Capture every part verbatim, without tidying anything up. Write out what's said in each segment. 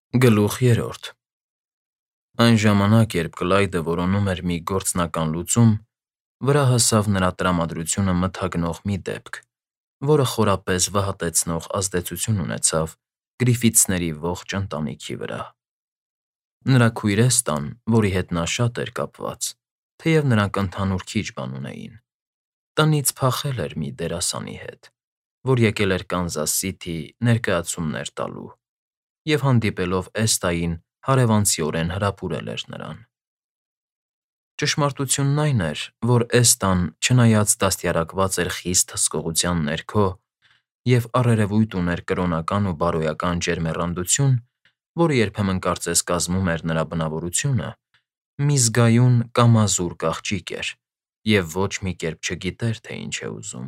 Գլուխ երրորդ Այն ժամանակ, երբ Կլայդը որոնում էր մի գործնական լուծում, վրա հասավ նրա տրամադրությունը մթագնող մի դեպք, որը խորապես վհատեցնող ազդեցություն ունեցավ Գրիֆիթսների ողջ ընտանիքի վրա։ Նրա քույր Էստան, որի հետ նա շատ էր կապված, թեև նրանք ընդհանուր քիչ բան ունեին, տնից փախել էր մի դերասանի հետ, որ եկել էր Կանզաս Սիթի ներկայացումներ տալու, և հանդիպելով Էստային, հարևանցիորեն հրապուրել էր նրան։ Ճշմարտությունն այն էր, որ Էստան, չնայած դաստիարակված էր խիստ հսկողության ներքո և առերևույթ ուներ կրոնական ու բարոյական ջերմեռանդություն, որը երբեմն կարծես կազմում էր նրա բնավորությունը, մի զգայուն կամազուր աղջիկ էր և ոչ մի կերպ չգիտեր, թե ինչ է ուզում։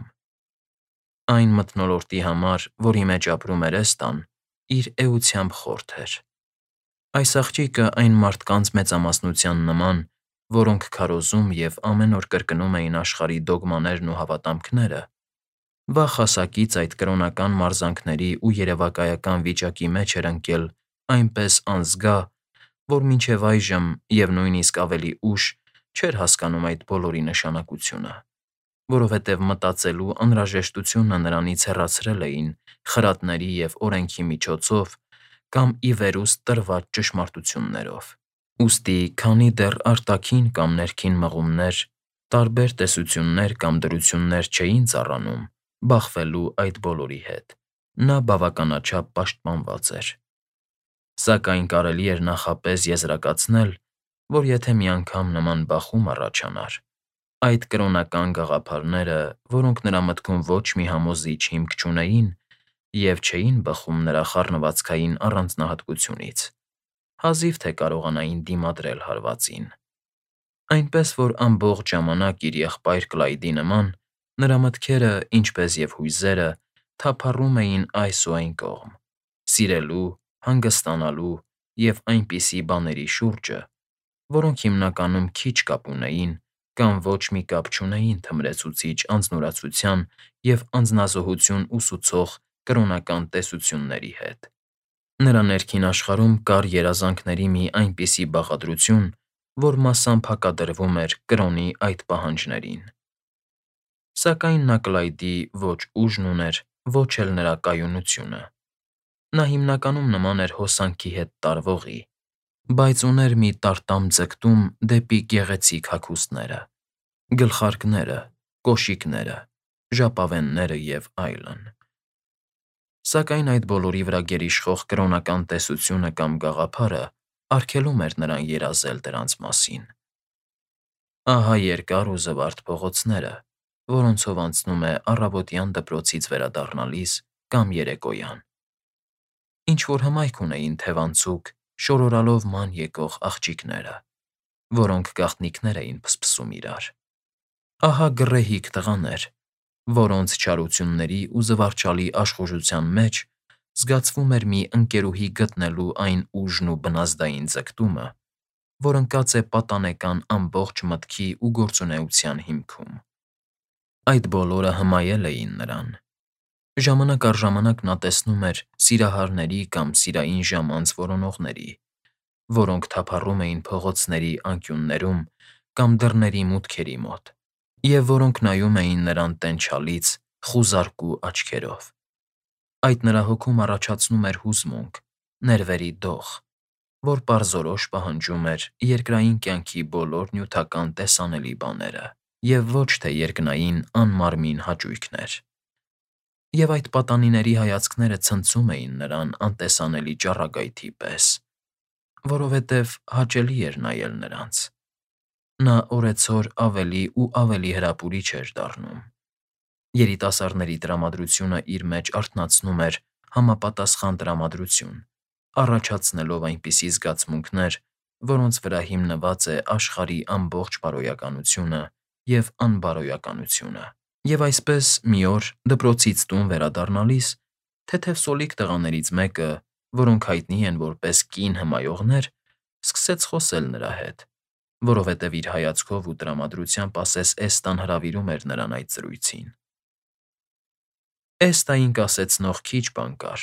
Այն մթնոլորտի համար, որի մեջ ապրում էր Էստան, իր էությամբ խորթ էր։ Այս աղջիկը այն մարդկանց մեծամասնության նման, որոնք քարոզում և ամեն օր կրկնում էին աշխարհի դոգմաներն ու հավատամքները, վաղ հասակից այդ կրոնական մարզանքների ու երևակայական վիճակի մեջ էր ընկել այնպես անզգա, որ մինչև այժմ և նույնիսկ ավելի ուշ չէր հասկանում այդ բոլորի նշանակությունը, որովհետև մտածելու անհրաժեշտությունը նրանից հեռացրել էին խրատների և օրենքի միջոցով կամ ի վերուստ տրված ճշմարտություններով։ Ուստի, քանի դեռ արտաքին կամ ներքին մղումներ, տարբեր տեսություններ կամ դրություններ չէին ծառանում բախվելու այդ բոլորի հետ, նա բավականաչափ պաշտպանված էր։ Սակայն կարելի էր նախապես եզրակացնել, որ եթե մի անգամ նման բախում առաջանար, այդ կրոնական գաղափարները, որոնք նրա մտքում ոչ մի համոզիչ հիմք չունեին և չէին բխում նրա խառնվածքային առանձնահատկությունից, հազիվ թե կարողանային դիմադրել հարվածին։ Այնպես որ ամբողջ ժամանակ իր եղբայր Կլայդի նման, նրա մտքերը, ինչպես և հույզերը, թափառում էին այս ու այն կողմ՝ սիրելու, հանգստանալու և այնպիսի բաների շուրջը, որոնք հիմնականում քիչ կապ ունեին կամ ոչ մի կապ չունեին թմրեցուցիչ անձնուրացության և անձնազոհություն ուսուցող կրոնական տեսությունների հետ։ Նրա ներքին աշխարհում կար երազանքների մի այնպիսի բաղադրություն, որ մասամբ հակադրվում էր կրոնի այդ պահանջներին։ Սակայն նա Կլայդի ոչ ուժն ուներ, ոչ էլ նրա կայունությունը։ Նա հիմնականում նման էր հոսանքի հետ տարվողի, բայց ուներ մի տարտամ ձգտում դեպի գեղեցիկ հագուստները, գլխարկները, կոշիկները, ժապավենները և այլն։ Սակայն այդ բոլորի վրա գերիշխող կրոնական տեսությունը կամ գաղափարը արգելում էր նրան երազել դրանց մասին։ Ահա երկար ու զվարթ փողոցները, որոնցով անցնում է առավոտյան դպրոցից վերադառնալիս կամ երեկոյան։ Ինչ-որ հմայք ունեին թևանցուկ, շորորալով ման եկող աղջիկները, որոնք գաղտնիքներ էին փսփսում իրար։ Ահա գռեհիկ տղաներ, որոնց չարությունների ու զվարճալի աշխուժության մեջ զգացվում էր մի ընկերուհի գտնելու այն ուժն ու բնազդային ձգտումը, որ ընկած է պատանեկան ամբողջ մտքի ու գործունեության հիմքում։ Այդ բոլորը հմայել էին նրան։ Ժամանակ առ ժամանակ նա տեսնում էր սիրահարների կամ սիրային ժամանց որոնողների, որոնք թափառում էին փողոցների անկյուններում կամ դռների մուտքերի մոտ, և որոնք նայում էին նրան տենչալից, խուզարկու աչքերով։ Այդ նրա հոգում առաջացնում էր հուզմունք, ներվերի դող, որ պարզորոշ պահանջում էր երկրային կյանքի բոլոր նյութական տեսանելի բաները, և ոչ թե երկնային անմարմին հաճույքներ։ Եվ այդ պատանիների հայացքները ցնցում էին նրան անտեսանելի ճառագայթի պես, որովհետև հաճելի էր նայել նրանց։ Նա օրեցօր ավելի ու ավելի հրապուրիչ էր դառնում։ Երիտասարդների տրամադրությունը իր մեջ արթնացնում էր համապատասխան տրամադրություն, առաջացնելով այնպիսի զգացմունքներ, որոնց վրա հիմնված է աշխարհի ամբողջ բարոյականությունը և անբարոյականությունը։ Եվ այսպես, մի օր, դպրոցից տուն վերադառնալիս, թեթև սոլիկ տղաներից մեկը, որոնք հայտնի են որպես կին հմայողներ, սկսեց խոսել նրա հետ, որովհետև իր հայացքով ու տրամադրությամբ ասես Էստան հրավիրում էր նրան այդ զրույցին։ Էստային կասեցնող քիչ բան կար,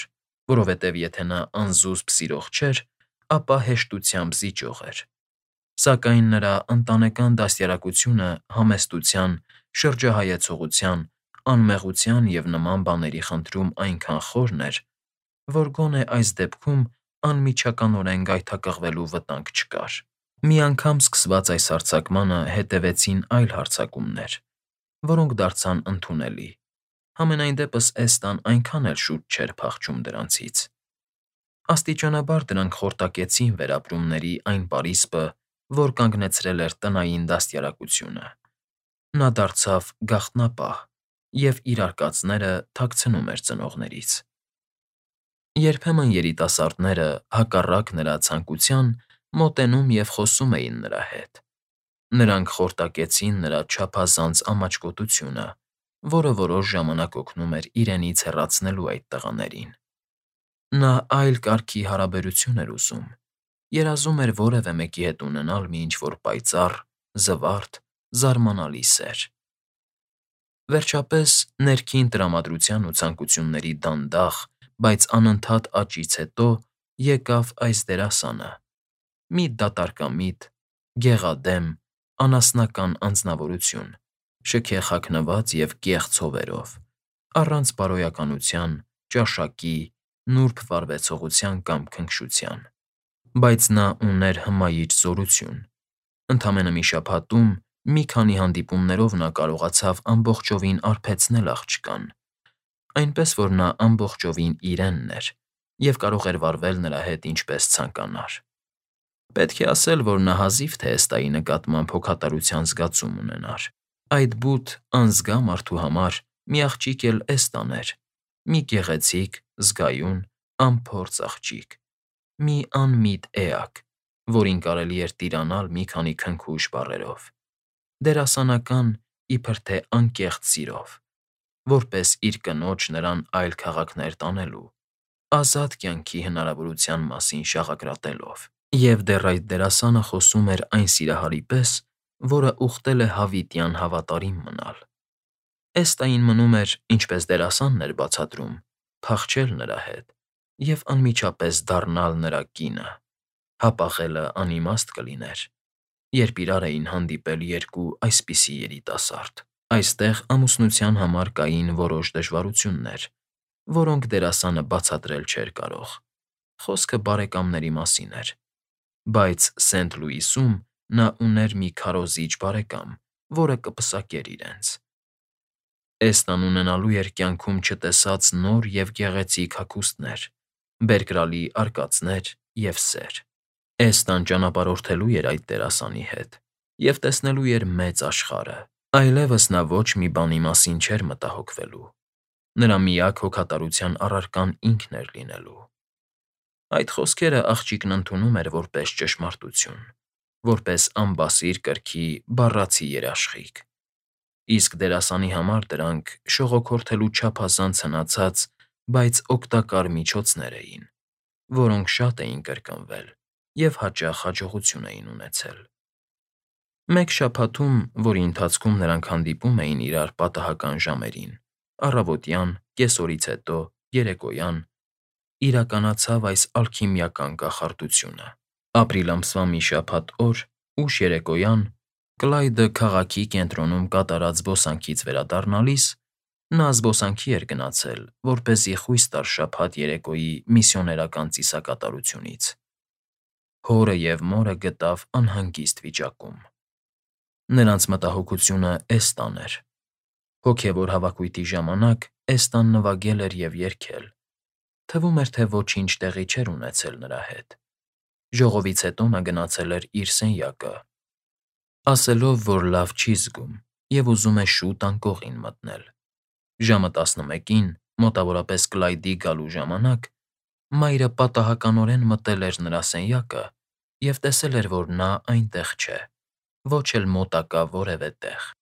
որովհետև եթե նա անզուսպ սիրող չէր, ապա հեշտությամբ զիջող էր։ Սակայն նրա ընտանեկան դաստիարակությունը համեստության, շրջահայացողության, անմեղության և նման բաների խնդրում այնքան խորն էր, որ գոնե այս դեպքում անմիջականորեն գայթակղվելու վտանգ չկար։ Մի անգամ սկսված այս հարձակմանը հետևեցին այլ հարձակումներ, որոնք դարձան ընդունելի, համենայն դեպս Էստան այնքան էլ շուտ չէր փախչում դրանցից։ Աստիճանաբար դրանք խորտակեցին վերապրումների այն պարիսպը, որ կանգնեցրել էր տնային դաստիարակությունը։ Նա դարձավ գաղտնապահ և իր արկածները թաքցնում էր ծնողներից։ Երբեմն երիտասարդները, հակառակ նրա ցանկության, մոտենում և խոսում էին նրա հետ։ Նրանք խորտակեցին նրա չափազանց ամաչկոտությունը, որը որոշ ժամանակ օգնում էր իրենից հեռացնելու այդ տղաներին։ Նա այլ կարգի հարաբերություն էր ուզում, երազում էր որևէ մեկի հետ ունենալ մի ինչ֊որ պայծառ, զվարթ, զարմանալի սեր։ Վերջապես, ներքին տրամադրության ու ցանկությունների դանդաղ, բայց անընդհատ աճից հետո եկավ այս դերասանը՝ մի դատարկամիտ, գեղադեմ, անասնական անձնավորություն, շքեղագնված և կեղծ հովերով, առանց բարոյականության, ճաշակի, նուրբ վարվեցողության կամ քնքշության։ Բայց նա ուներ հմայիչ զորություն։ Ընդամենը մի շաբաթում, մի քանի հանդիպումներով նա կարողացավ ամբողջովին արբեցնել աղջկան, այնպես որ նա ամբողջովին իրենն էր և կարող էր վարվել նրա հետ ինչպես ցանկանար։ Պետք է ասել, որ նա հազիվ թե Էստայի նկատմամբ հոգատարության զգացում ունենար։ Այդ բութ, անզգա մարդու համար մի աղջիկ էլ Էստան էր, մի գեղեցիկ, զգայուն, անփորձ աղջիկ, մի անմիտ էակ, որին կարելի էր տիրանալ մի քանի քնքուշ բառերով, դերասանական, իբր թե անկեղծ սիրով, որպես իր կնոջ նրան այլ քաղաքներ տանելու, ազատ կյանքի հնարավորության մասին շաղակրատելով։ Եվ դեռ այդ դերասանը խոսում էր այն սիրահարի պես, որը ուխտել է հավիտյան հավատարիմ մնալ։ Էստային մնում էր, ինչպես դերասանն էր բացատրում, փախչել նրա հետ և անմիջապես դառնալ նրա կինը։ Հապաղելը անիմաստ կլիներ, երբ իրար էին հանդիպել երկու այսպիսի երիտասարդ։ Այստեղ ամուսնության համար կային որոշ դժվարություններ, որոնք դերասանը բացատրել չէր կարող։ Խոսքը բարեկամների մասին էր։ Բայց Սենթ Լուիսում նա ուներ մի քարոզիչ բարեկամ, որը կպսակեր իրենց։ Էստան ունենալու էր կյանքում չտեսած նոր և գեղեցիկ հագուստներ, բերկրալի արկածներ և սեր։ Էստան ճանապարհորդելու էր այդ դերասանի հետ և տեսնելու էր մեծ աշխարհը։ Այլևս նա ոչ մի բանի մասին չէր մտահոգվելու։ Նրա միակ հոգատարության առարկան ինքն էր լինելու։ Այդ խոսքերը աղջիկն ընդունում էր որպես ճշմարտություն, որպես անբասիր կրքի բառացի երաշխիք։ Իսկ դերասանի համար դրանք շողոքորթելու չափազանց հնացած, բայց օգտակար միջոցներ էին, որոնք շատ էին կրկնվել և հաճախ հաջողություն էին ունեցել։ Մեկ շաբաթում, որի ընթացքում նրանք հանդիպում էին իրար պատահական ժամերին՝ առավոտյան, կեսօրից հետո, երեկոյան, իրականացավ այս ալքիմիական կախարդությունը։ Ապրիլ ամսվա մի շաբաթ օր, ուշ երեկոյան, Կլայդը քաղաքի կենտրոնում կատարած զբոսանքից վերադառնալիս, նա զբոսանքի էր գնացել, որպեսզի խույս տար շաբաթ երեկոյի միսիոներական ծիսակատարությունից։ Հորը և մորը գտավ անհանգիստ վիճակում։ Նրանց մտահոգությունը Էստան էր։ Հոգևոր հավաքույթի ժամանակ Էստան նվագել էր և երգել։ Թվում էր, թե ոչինչ տեղի չէր ունեցել նրա հետ։ Ժողովից հետո նա գնացել էր իր սենյակը, ասելով, որ լավ չի զգում և ուզում է շուտ անկողին մտնել։ Ժամը տասնմեկին, մոտավորապես Կլայդի գալու ժամանակ, մայրը պատահականորեն մտել էր նրա սենյակը և տեսել էր, որ նա այնտեղ չէ, ոչ էլ մոտակա որևէ տեղ։